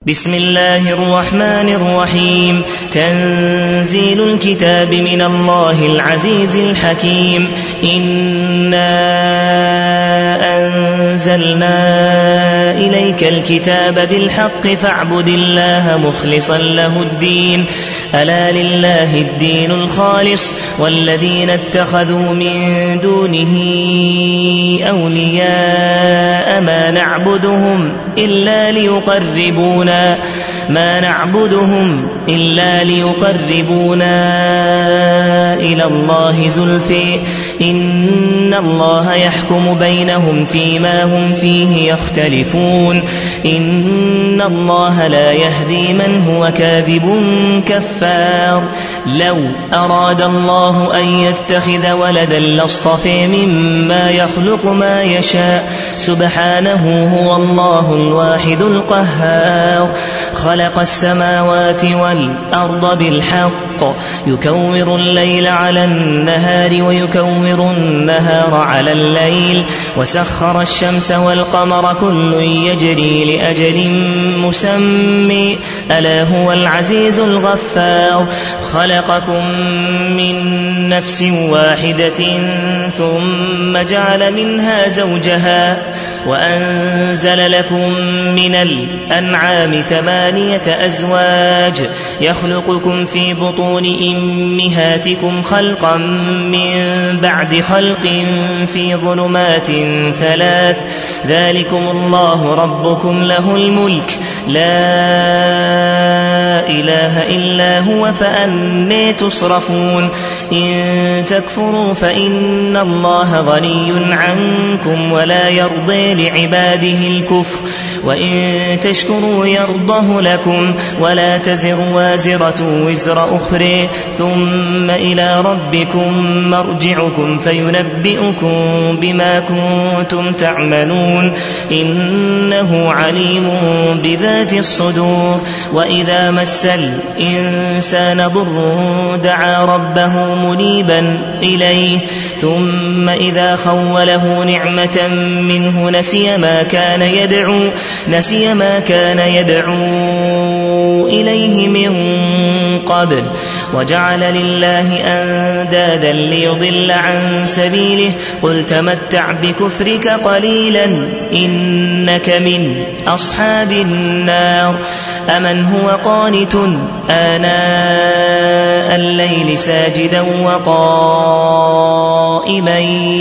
بسم الله الرحمن الرحيم. تنزيل الكتاب من الله العزيز الحكيم. إنا أنزلنا إليك الكتاب بالحق فاعبد الله مخلصا له الدين. ألا لله الدين الخالص والذين اتخذوا من دونه أولياء ما نعبدهم إلا ليقربونا إلى الله زلفى إن الله يحكم بينهم فيما هم فيه يختلفون. إن الله لا يهدي من هو كاذب كفار. لو أراد الله أن يتخذ ولدا لاصطفى مما يخلق ما يشاء سبحانه هو الله الواحد القهار. خلق السماوات والأرض بالحق يكور الليل على النهار ويكور النهار على الليل وسخر الشمس والقمر كل يجري لأجل مسمى ألا هو العزيز الغفار. خلقكم من نفس واحدة ثم جعل منها زوجها وأنزل لكم من الأنعام 8 أزواج يخلقكم في بطون أمهاتكم خلقا من بعد خلق في ظلمات 3 ذلكم الله ربكم له الملك لا إله إلا هو فأنى تصرفون. إن تكفروا فإن الله غني عنكم ولا يرضي لعباده الكفر وإن تشكروا يرضه لكم ولا تزر وازرة وزر أخرى ثم إلى ربكم مرجعكم فينبئكم بما كنتم تعملون إنه عليم بذات الصدور. وإذا مس الإنسان ضر دعا ربه منيبا إليه ثم إذا خوله نعمة منه نسي ما كان يدعو إليه من قبل وجعل لله أندادا ليضل عن سبيله قل تمتع بكفرك قليلا إنك من أصحاب النار. أمن هو قانت آناء الليل ساجدا وقائما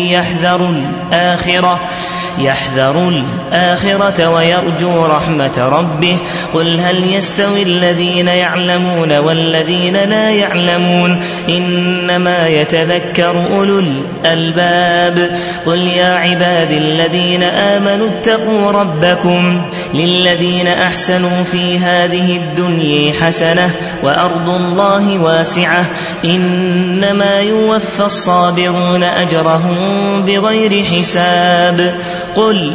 يحذر الآخرة ويرجو رحمة ربه قل هل يستوي الذين يعلمون والذين لا يعلمون إنما يتذكر أولو الألباب. قل يا عبادي الذين آمنوا اتقوا ربكم للذين أحسنوا في هذه الدنيا حسنة وأرض الله واسعة إنما يوفى الصابرون أجرهم بغير حساب. قل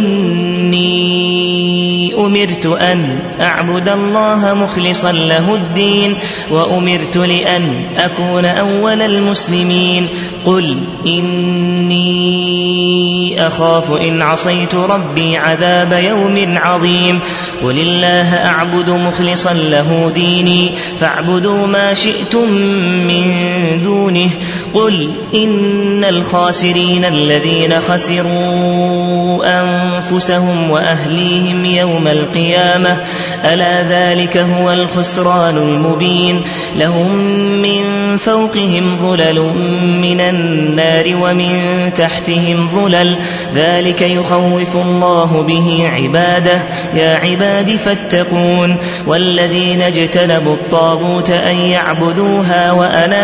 إني أمرت أن أعبد الله مخلصا له الدين وأمرت لأن أكون أول المسلمين. قل إني أخاف إن عصيت ربي عذاب يوم عظيم. قل الله أعبد مخلصا له ديني فاعبدوا ما شئتم من دونه. قل إن الخاسرين الذين خسروا أنفسهم وأهليهم يوم القيامة ألا ذلك هو الخسران المبين. لهم من فوقهم ظلل من النار ومن تحتهم ظلل ذلك يخوف الله به عباده يا عباد فاتقون. والذين اجتنبوا الطاغوت أن يعبدوها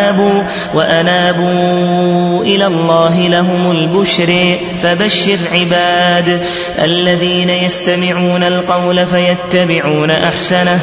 وأنابوا إلى الله لهم البشر فبشر عباد الذين يستمعون القول فيتبعون أحسنه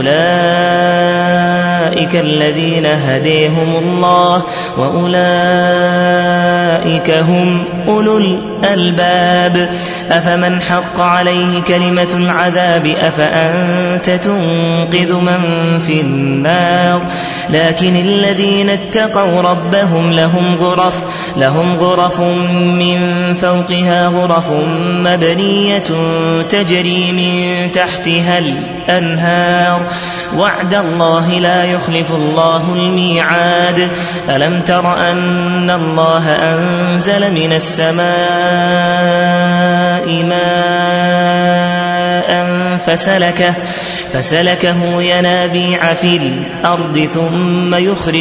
أولئك الذين هديهم الله وأولئك هم أولو الألباب أفمن حق عليه كلمة العذاب أفأنت تنقذ من في النار لكن الذين اتقوا ربهم لهم غرف من فوقها غرف مبنية تجري من تحتها الأنهار وعد الله لا يخلف الله الميعاد ألم تر أن الله أنزل من السماء ماء فسلكه ينابيع في الأرض ثم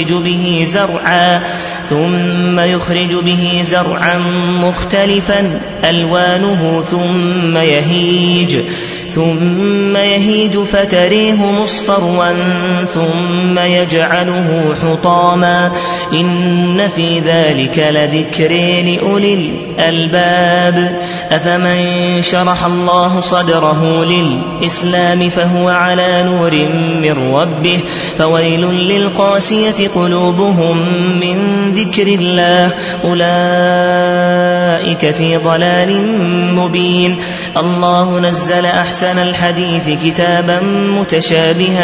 يخرج به زرعا مختلفا ألوانه ثم يهيج فتريه مصفرا ثم يجعله حطاما إن في ذلك لذكر لأولي الألباب أفمن شرح الله صدره للإسلام فهو على نور من ربه فويل للقاسية قلوبهم من ذكر الله أولئك في ضلال مبين الله نزل أحسن الحديث كتابا متشابها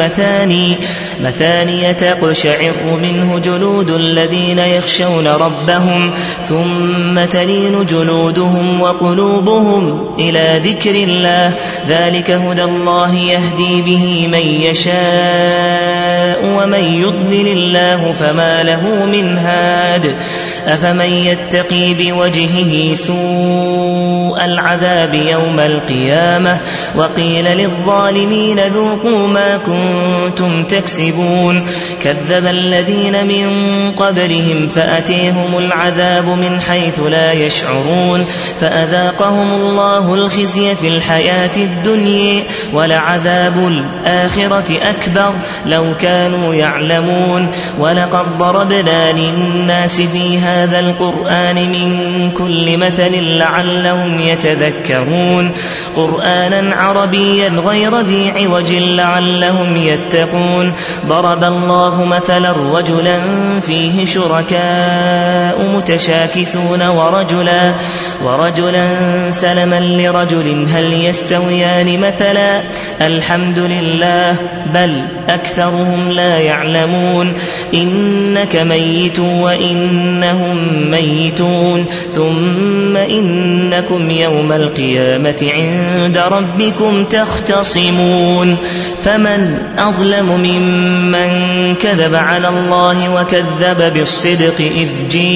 مثانية تقشعر منه جلود الذين يخشون ربهم ثم تلين جلودهم وقلوبهم إلى ذكر الله ذلك هدى الله يهدي به من يشاء ومن يضلل الله فما له من هاد أفمن يتقي بوجهه سوء العذاب يوم القيامة وقيل للظالمين ذوقوا ما كنتم تكسبون كذب الذين من قبلهم فأتيهم العذاب من حيث لا يشعرون فأذاقهم الله الخزي في الحياة الدنيا ولعذاب الآخرة أكبر لو كانوا يعلمون ولقد ضربنا للناس في هذا القرآن من كل مثل لعلهم يتذكرون قرآنا عربيا غير ذي عوج لعلهم يتقون ضرب الله مثلا رجلا فيه شركاء متشاكسون ورجلا سلما لرجل هل يستويان مثلا الحمد لله بل أكثرهم لا يعلمون إنك ميت وإنهم ميتون ثم إنكم يوم القيامة عند ربكم تختصمون فمن أظلم ممن كذب على الله وكذب بالصدق إذ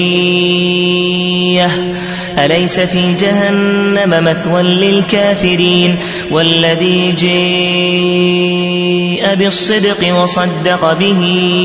جيء أليس في جهنم مثوى للكافرين والذي جاء بالصدق وصدق به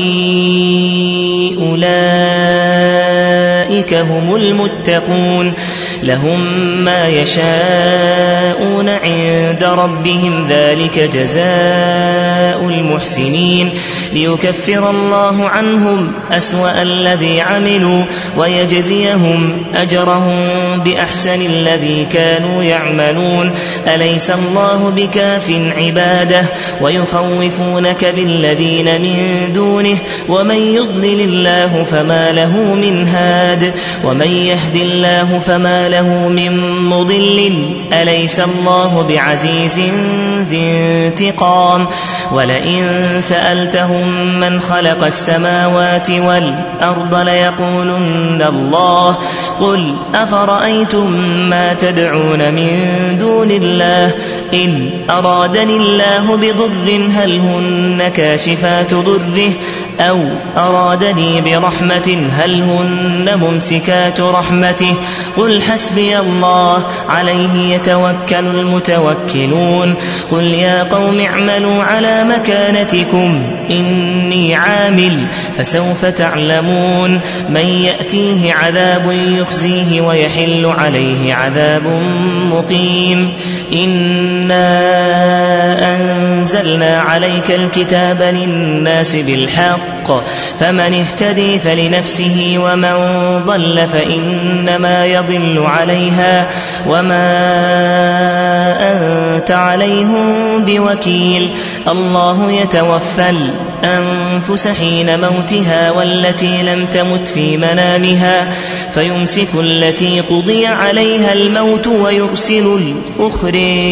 أولئك هم المتقون لهم ما يشاءون عند ربهم ذلك جزاء المحسنين ليكفر الله عنهم أسوأ الذي عملوا ويجزيهم أجرهم بأحسن الذي كانوا يعملون أليس الله بكاف عباده ويخوفونك بالذين من دونه ومن يضلل الله فما له من هاد ومن يهد الله فما له من مضل أليس الله بعزيز ذي انتقام ولئن سألتهم من خلق السماوات والأرض ليقولن الله قل أفرأيتم ما تدعون من دون الله إن أرادني الله بضر هل هن كاشفات ضره أو أرادني برحمة هل هن ممسكات رحمته قل حسبي الله عليه يتوكل المتوكلون قل يا قوم اعملوا على مكانتكم إني عامل فسوف تعلمون من يأتيه عذاب يخزيه ويحل عليه عذاب مقيم إنا أنزلنا عليك الكتاب للناس بالحق فمن اهتدي فلنفسه ومن ضل فإنما يضل عليها وما أنت عليهم بوكيل الله يتوفى الأنفس حين موتها والتي لم تمت في منامها فيمسك التي قضي عليها الموت ويرسل الأخرى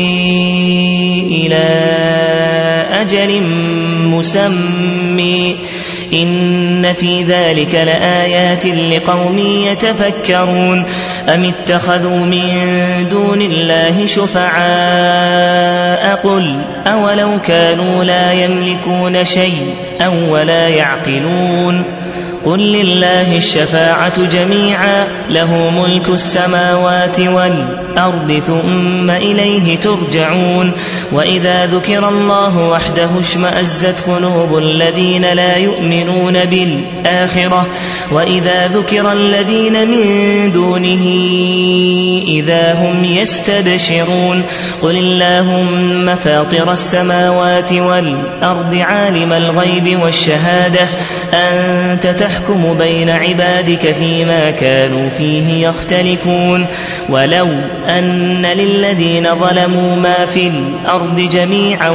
إلى أجل مسمى إن في ذلك لآيات لقوم يتفكرون أم اتخذوا من دون الله شفعاء قل أولو كانوا لا يملكون شيئا ولا يعقلون قل لله الشفاعة جميعا له ملك السماوات والأرض ثم إليه ترجعون وإذا ذكر الله وحده اشمأزت قلوب الذين لا يؤمنون بالآخرة وإذا ذكر الذين من دونه إذا هم يستبشرون قل اللهم فاطر السماوات والأرض عالم الغيب والشهادة أنت تحكم بين عبادك فيما كانوا فيه يختلفون ولو أن للذين ظلموا ما في الأرض جميعا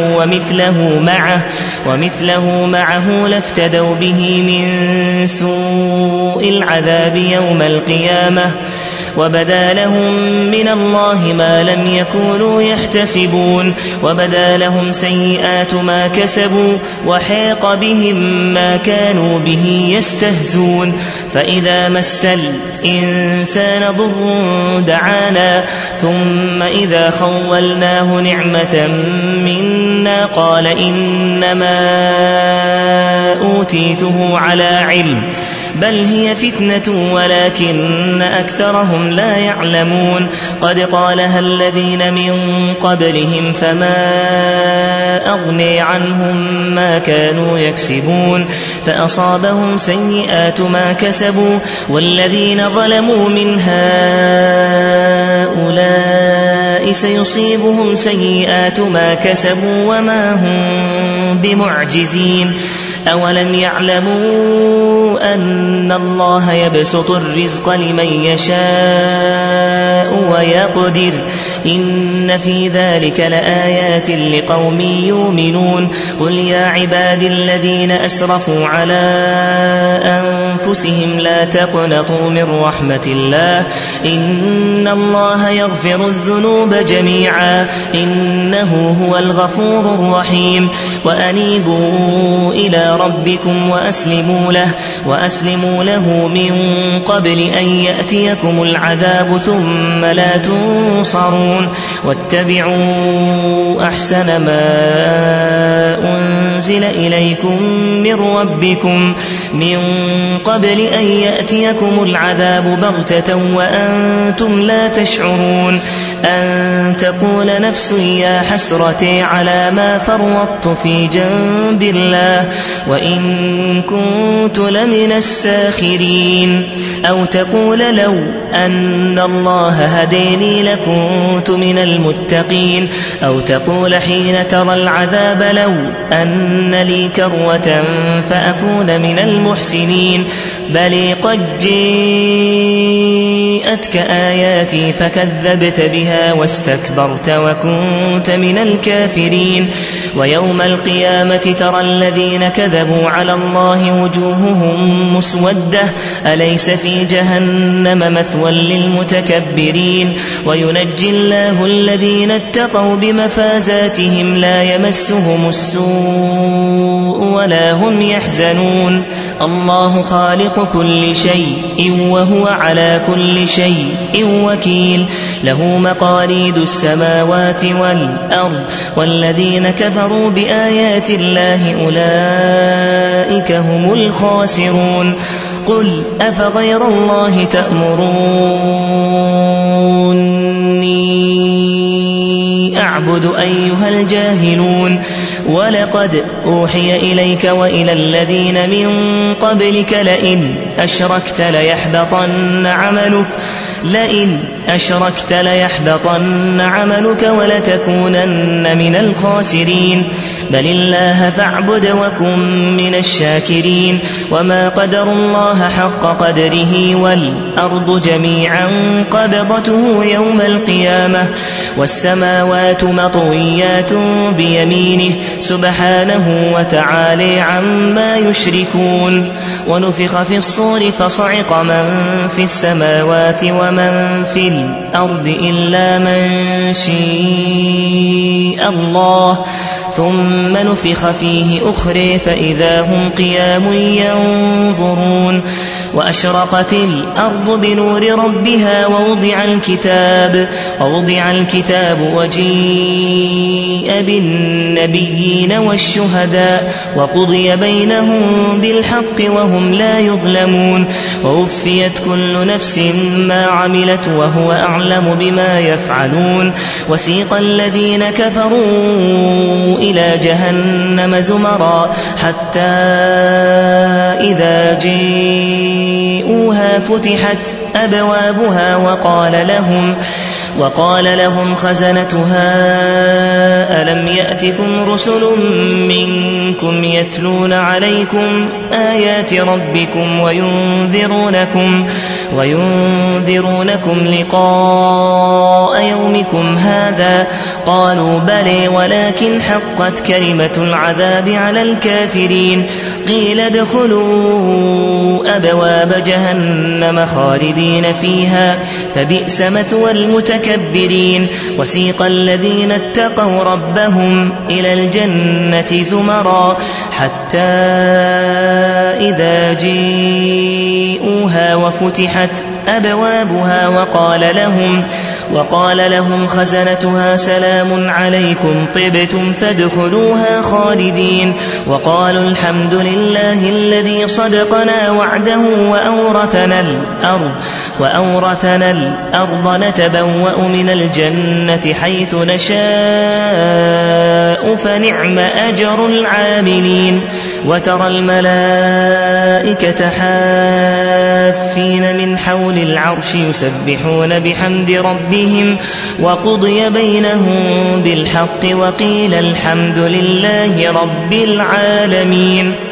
ومثله معه لافتدوا به من سوء العذاب يوم القيامة وبدا لهم من الله ما لم يكونوا يحتسبون وبدا لهم سيئات ما كسبوا وحاق بهم ما كانوا به يستهزون فإذا مس الإنسان ضر دعانا ثم إذا خولناه نعمة منا قال إنما أوتيته على علم بل هي فتنة ولكن أكثرهم لا يعلمون قد قالها الذين من قبلهم فما أغني عنهم ما كانوا يكسبون فأصابهم سيئات ما كسبوا والذين ظلموا من هؤلاء سيصيبهم سيئات ما كسبوا وما هم بمعجزين أولم يعلموا أن الله يبسط الرزق لمن يشاء ويقدر إن في ذلك لآيات لقوم يؤمنون قل يا عبادي الذين أسرفوا على أنفسهم لا تقنطوا من رحمة الله إن الله يغفر الذنوب جميعا إنه هو الغفور الرحيم وأنيبوا إلى ربكم وأسلموا له من قبل أن يأتيكم العذاب ثم لا تنصرون واتبعوا أحسن ما أنزل إليكم من ربكم من قبل أن يأتيكم العذاب بغتة وأنتم لا تشعرون أن تقول نفس يا حسرتي على ما فرطت في جنب الله وإن كنت لمن الساخرين أو تقول لو أن الله هديني لكنت من المتقين أو تقول حين ترى العذاب لو أن لي كروة فأكون من المحسنين بل قد جاءتك آياتي فكذبت بها واستكبرت وكنت من الكافرين ويوم القيامة ترى الذين كذبوا على الله وجوههم مسودة أليس في جهنم مثوى للمتكبرين وينجي الله الذين اتقوا بمفازاتهم لا يمسهم السوء ولا هم يحزنون الله خالق كل شيء وهو على كل شيء وكيل له مقاليد السماوات والأرض والذين كفروا بآيات الله أولئك هم الخاسرون قل أفغير الله تأمروني أعبد أيها الجاهلون ولقد أوحي إليك وإلى الذين من قبلك لئن أشركت ليحبطن عملك ولتكونن من الخاسرين بل الله فاعبد وكن من الشاكرين وما قدروا الله حق قدره والأرض جميعا قبضته يوم القيامة والسماوات مطويات بيمينه سبحانه وتعالى عما يشركون. ونفخ في الصور فصعق من في السماوات ومن في الأرض إلا من شاء الله ثم نفخ فيه أخرى فإذا هم قيام ينظرون. وأشرقت الأرض بنور ربها ووضع الكتاب وجيء بالنبيين والشهداء وقضي بينهم بالحق وهم لا يظلمون. ووفيت كل نفس ما عملت وهو أعلم بما يفعلون. وسيق الذين كفروا إلى جهنم زمرا حتى إذا جاءوها فتحت أبوابها وقال لهم خزنتها ألم يأتكم رسل منكم يتلون عليكم آيات ربكم وينذرونكم لقاء يومكم هذا؟ قالوا بلى ولكن حقت كلمة العذاب على الكافرين. قيل ادخلوا أبواب جهنم خالدين فيها فبئس مثوى المتكبرين. وسيق الذين اتقوا ربهم إلى الجنة زمرا حتى إذا جاءوها وفتحت أبوابها وقال لهم خزنتها سلام عليكم طبتم فادخلوها خالدين. وقالوا الحمد لله الذي صدقنا وعده وأورثنا الأرض نتبوأ من الجنة حيث نشاء فنعم أجر العاملين. وترى الملائكة حافين من حول العرش يسبحون بحمد ربهم وقضي بينهم بالحق وقيل الحمد لله رب العالمين.